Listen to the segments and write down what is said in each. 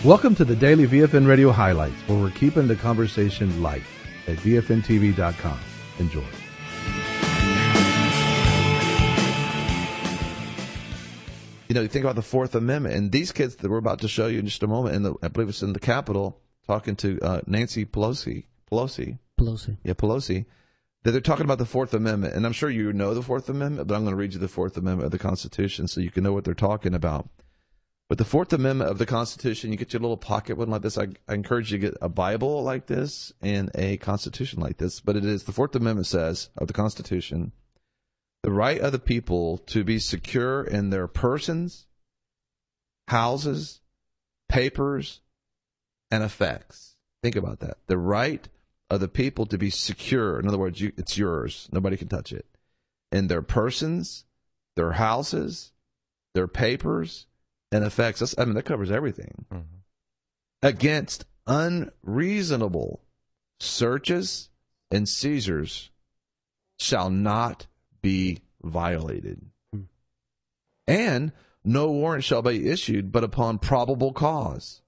Welcome to the Daily VFN Radio Highlights, where we're keeping the conversation light at VFNTV.com. Enjoy. You know, you think about the Fourth Amendment, and these kids that we're about to show you in just a moment, I believe it's in the Capitol, talking to Nancy Pelosi. Yeah, Pelosi. They're talking about the Fourth Amendment, and I'm sure you know the Fourth Amendment, but I'm going to read you the Fourth Amendment of the Constitution so you can know what they're talking about. But the Fourth Amendment of the Constitution, you get your little pocket one like this. I encourage you to get a Bible like this and a Constitution like this. But it is, the Fourth Amendment says, of the Constitution, the right of the people to be secure in their persons, houses, papers, and effects. Think about that. The right of the people to be secure. In other words, it's yours. Nobody can touch it. In their persons, their houses, their papers, and effects. That covers everything. Mm-hmm. Against unreasonable searches and seizures shall not be violated. Mm-hmm. And no warrant shall be issued but upon probable cause,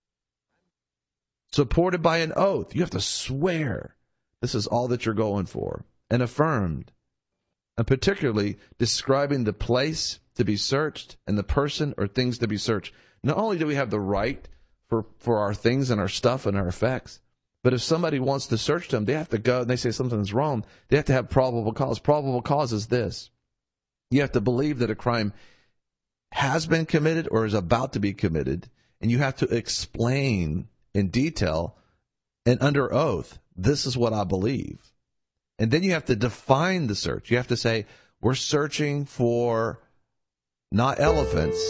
supported by an oath. You have to swear this is all that you're going for, and affirmed, and particularly describing the place to be searched and the person or things to be searched. Not only do we have the right for our things and our stuff and our effects, but if somebody wants to search them, they have to go and they say something's wrong. They have to have probable cause. Probable cause is this: you have to believe that a crime has been committed or is about to be committed, and you have to explain in detail and under oath, this is what I believe. And then you have to define the search. You have to say, we're searching for not elephants.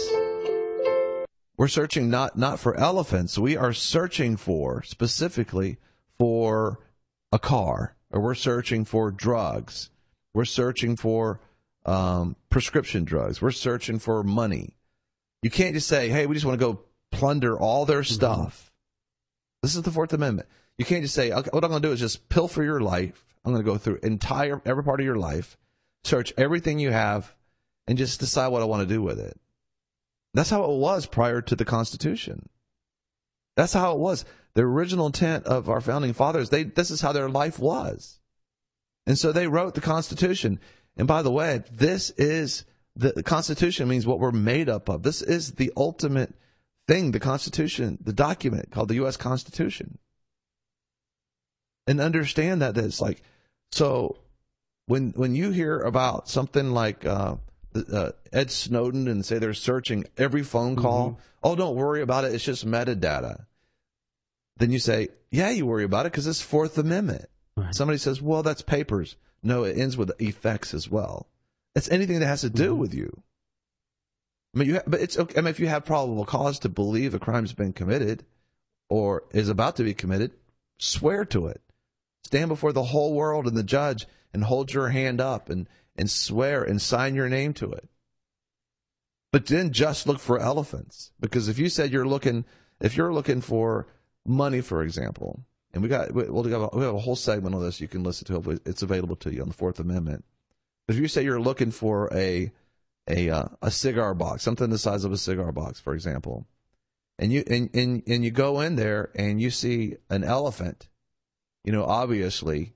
We're searching not for elephants. We are searching for, specifically, for a car. Or we're searching for drugs. We're searching for prescription drugs. We're searching for money. You can't just say, hey, we just want to go plunder all their stuff. This is the Fourth Amendment. You can't just say, okay, what I'm going to do is just pilfer your life. I'm going to go through every part of your life, search everything you have, and just decide what I want to do with it. That's how it was prior to the Constitution. That's how it was. The original intent of our founding fathers, this is how their life was. And so they wrote the Constitution. And by the way, the Constitution means what we're made up of. This is the ultimate thing, the Constitution, the document called the U.S. Constitution. And understand that it's like, so when you hear about something like Ed Snowden and say they're searching every phone call, oh, don't worry about it, it's just metadata. Then you say, yeah, you worry about it because it's Fourth Amendment. Right. Somebody says, well, that's papers. No, it ends with effects as well. It's anything that has to do with you. I mean, but it's okay. I mean, if you have probable cause to believe a crime's been committed or is about to be committed, swear to it. Stand before the whole world and the judge and hold your hand up and swear and sign your name to it. But then just look for elephants, because if you said if you're looking for money, for example, and we have a whole segment on this you can listen to. It's available to you on the Fourth Amendment. If you say you're looking for a cigar box, something the size of a cigar box, for example, and you go in there and you see an elephant, obviously,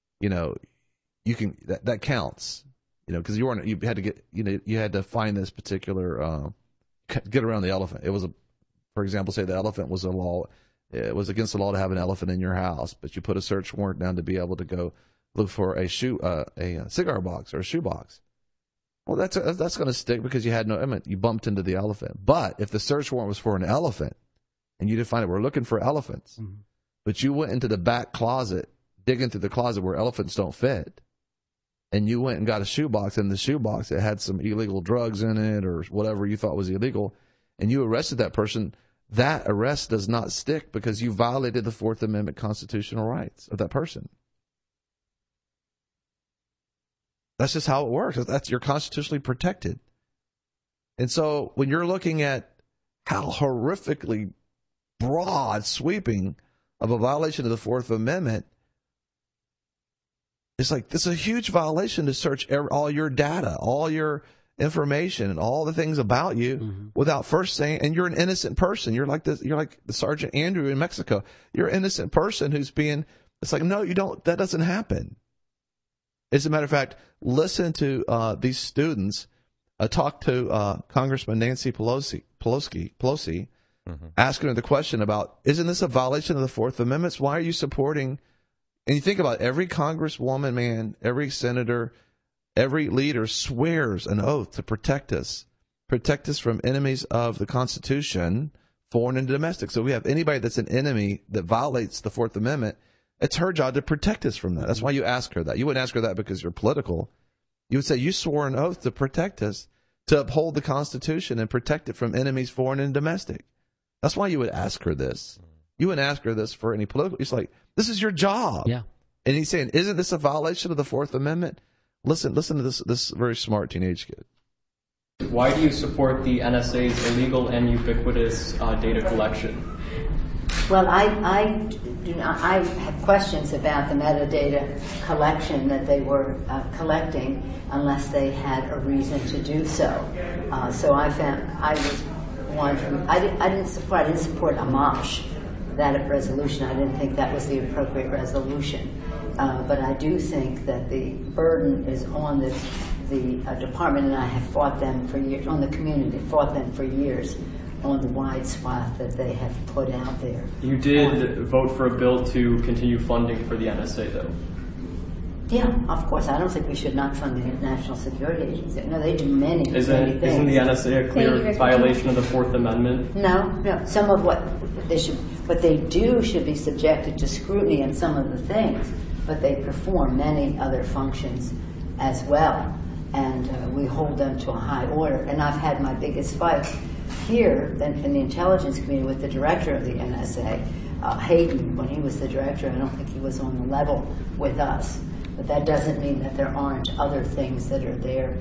you can that counts, because you had to get, you had to find this particular get around the elephant. It was for example, say the elephant was a law. It was against the law to have an elephant in your house, but you put a search warrant down to be able to go look for a cigar box or a shoe box. Well, that's going to stick because you bumped into the elephant. But if the search warrant was for an elephant and you defined it, we're looking for elephants, but you went into the back closet, digging through the closet where elephants don't fit, and you went and got a shoebox, and the shoebox, it had some illegal drugs in it or whatever you thought was illegal, and you arrested that person, that arrest does not stick because you violated the Fourth Amendment constitutional rights of that person. That's just how it works. You're constitutionally protected. And so when you're looking at how horrifically broad, sweeping of a violation of the Fourth Amendment, it's like, this is a huge violation to search all your data, all your information and all the things about you without first saying, and you're an innocent person. You're like the Sergeant Andrew in Mexico. You're an innocent person who's being, it's like, no, you don't, that doesn't happen. As a matter of fact, listen to these students talk to Congressman Nancy Pelosi, asking her the question about, isn't this a violation of the Fourth Amendment? Why are you supporting? And you think about every congresswoman, man, every senator, every leader swears an oath to protect us from enemies of the Constitution, foreign and domestic. So we have anybody that's an enemy that violates the Fourth Amendment, it's her job to protect us from that. That's why you ask her that. You wouldn't ask her that because you're political. You would say, you swore an oath to protect us, to uphold the Constitution and protect it from enemies, foreign and domestic. That's why you would ask her this. You wouldn't ask her this for any political. It's like, this is your job. Yeah. And he's saying, isn't this a violation of the Fourth Amendment? Listen to this very smart teenage kid. Why do you support the NSA's illegal and ubiquitous data collection? Well, I have questions about the metadata collection that they were collecting, unless they had a reason to do so. So I was one who I didn't support Amash, that resolution. I didn't think that was the appropriate resolution. But I do think that the burden is on the department, and I have fought them for years, on the community, fought them for years on the wide swath that they have put out there. You did vote for a bill to continue funding for the NSA, though. Yeah, of course. I don't think we should not fund the National Security Agency. No, they do many things. Isn't the NSA a clear violation of the Fourth Amendment? No. Some of what they do should be subjected to scrutiny in some of the things, but they perform many other functions as well, and we hold them to a high order. And I've had my biggest fights here in the intelligence community with the director of the NSA, Hayden. When he was the director, I don't think he was on the level with us. But that doesn't mean that there aren't other things that are there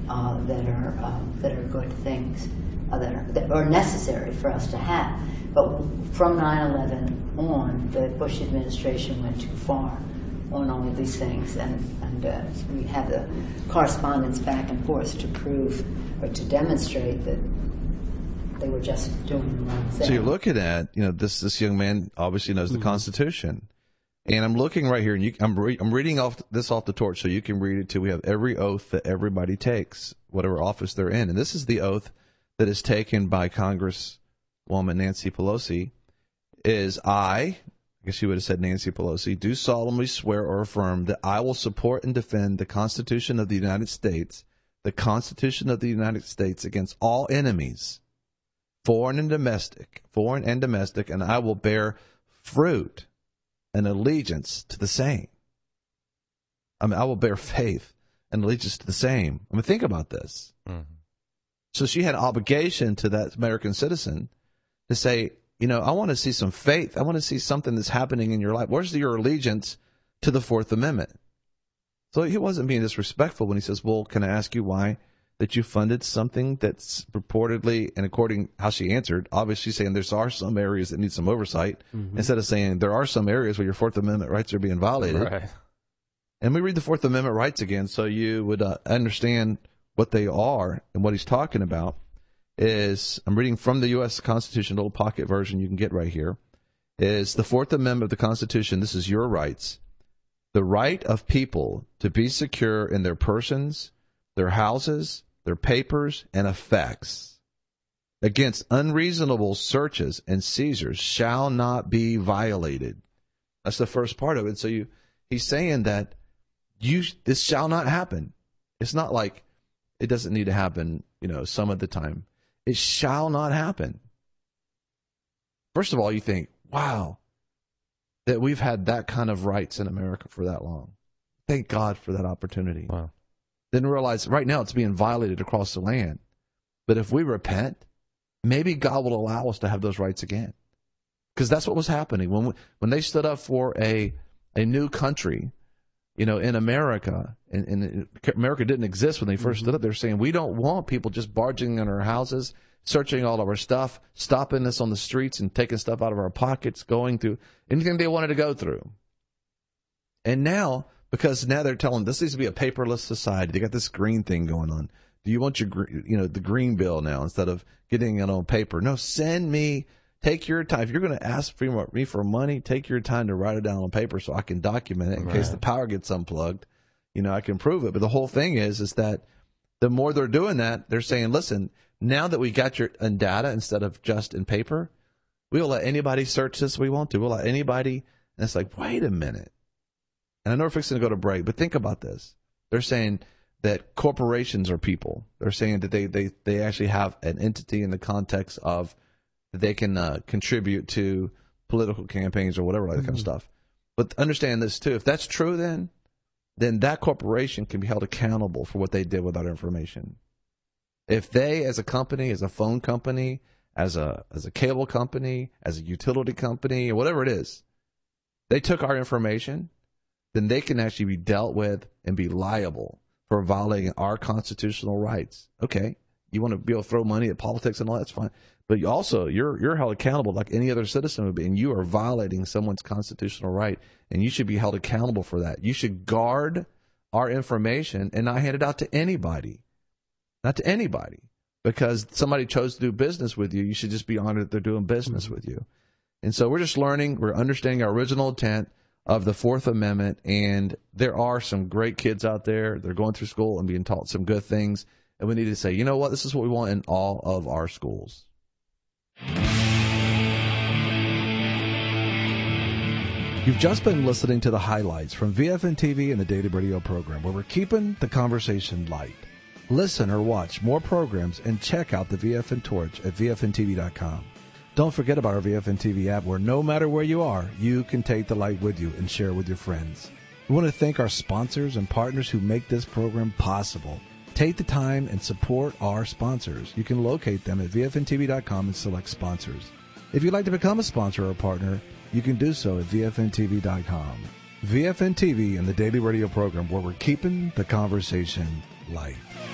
that are good things that are necessary for us to have. But from 9/11 on, the Bush administration went too far on all of these things, and we have the correspondence back and forth to prove or to demonstrate that they were just doing the wrong thing. So you're looking at, this young man obviously knows the Constitution. And I'm looking right here, and I'm reading off the torch so you can read it too. We have every oath that everybody takes, whatever office they're in. And this is the oath that is taken by Congresswoman Nancy Pelosi, is I guess she would have said Nancy Pelosi, do solemnly swear or affirm that I will support and defend the Constitution of the United States, against all enemies, foreign and domestic, and I will bear fruit and allegiance to the same. I will bear faith and allegiance to the same. Think about this. Mm-hmm. So she had obligation to that American citizen to say, I want to see some faith. I want to see something that's happening in your life. Where's your allegiance to the Fourth Amendment? So he wasn't being disrespectful when he says, well, can I ask you why that you funded something that's purportedly, and according how she answered, obviously saying there are some areas that need some oversight, instead of saying there are some areas where your Fourth Amendment rights are being violated. Right. And we read the Fourth Amendment rights again so you would understand what they are. And what he's talking about is, I'm reading from the U.S. Constitution, a little pocket version you can get right here, is the Fourth Amendment of the Constitution. This is your rights. The right of people to be secure in their persons, their houses, their papers, and effects against unreasonable searches and seizures shall not be violated. That's the first part of it. So he's saying that this shall not happen. It's not like it doesn't need to happen, some of the time. It shall not happen. First of all, you think, wow, that we've had that kind of rights in America for that long. Thank God for that opportunity. Wow. Then realize right now it's being violated across the land. But if we repent, maybe God will allow us to have those rights again. Because that's what was happening. When they stood up for a new country, in America, and America didn't exist when they first stood up, they're saying, we don't want people just barging in our houses, searching all of our stuff, stopping us on the streets and taking stuff out of our pockets, going through anything they wanted to go through. And now, because now they're telling this needs to be a paperless society. They got this green thing going on. Do you want the green bill now instead of getting it on paper? No, take your time. If you're going to ask me for money, take your time to write it down on paper so I can document it in case the power gets unplugged. I can prove it. But the whole thing is that the more they're doing that, they're saying, listen, now that we got your in data instead of just in paper, we will let anybody search this we want to. We'll let anybody. And it's like, wait a minute. And I know we're fixing to go to break, but think about this. They're saying that corporations are people. They're saying that they actually have an entity in the context of they can contribute to political campaigns or whatever, like that kind of stuff. But understand this too. If that's true, then that corporation can be held accountable for what they did with that information. If they, as a company, as a phone company, as a cable company, as a utility company, or whatever it is, they took our information, then they can actually be dealt with and be liable for violating our constitutional rights. Okay, you want to be able to throw money at politics and all that's fine, but you're held accountable like any other citizen would be, and you are violating someone's constitutional right, and you should be held accountable for that. You should guard our information and not hand it out to anybody, because somebody chose to do business with you. You should just be honored that they're doing business with you. And so we're just learning, we're understanding our original intent of the Fourth Amendment, and there are some great kids out there. They're going through school and being taught some good things, and we need to say, you know what, this is what we want in all of our schools. You've just been listening to the highlights from VFN TV and the Daily Radio program, where we're keeping the conversation light. Listen or watch more programs and check out the VFN Torch at VFNTV.com. Don't forget about our VFN TV app, where no matter where you are, you can take the light with you and share with your friends. We want to thank our sponsors and partners who make this program possible. Take the time and support our sponsors. You can locate them at VFNTV.com and select sponsors. If you'd like to become a sponsor or a partner, you can do so at VFNTV.com. VFN TV and the Daily Radio program, where we're keeping the conversation light.